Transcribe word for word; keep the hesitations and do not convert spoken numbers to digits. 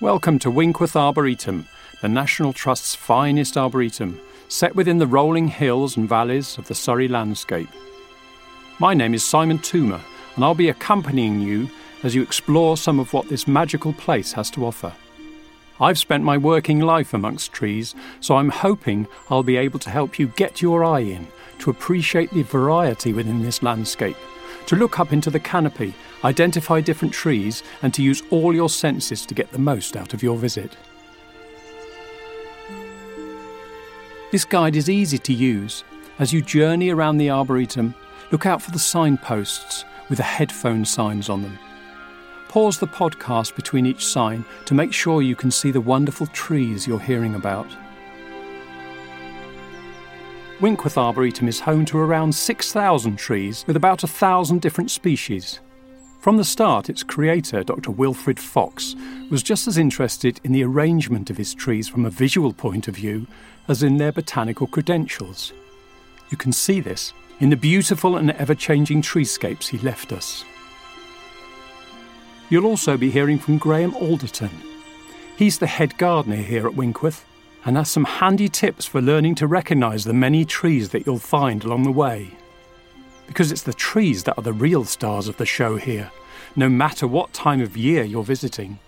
Welcome to Winkworth Arboretum, the National Trust's finest arboretum, set within the rolling hills and valleys of the Surrey landscape. My name is Simon Toomer, and I'll be accompanying you as you explore some of what this magical place has to offer. I've spent my working life amongst trees, so I'm hoping I'll be able to help you get your eye in, to appreciate the variety within this landscape, to look up into the canopy, identify different trees, and to use all your senses to get the most out of your visit. This guide is easy to use. As you journey around the Arboretum, look out for the signposts with the headphone signs on them. Pause the podcast between each sign to make sure you can see the wonderful trees you're hearing about. Winkworth Arboretum is home to around six thousand trees with about one thousand different species. From the start, its creator, Doctor Wilfred Fox, was just as interested in the arrangement of his trees from a visual point of view as in their botanical credentials. You can see this in the beautiful and ever-changing treescapes he left us. You'll also be hearing from Graham Alderton. He's the head gardener here at Winkworth and has some handy tips for learning to recognise the many trees that you'll find along the way. Because it's the trees that are the real stars of the show here, no matter what time of year you're visiting.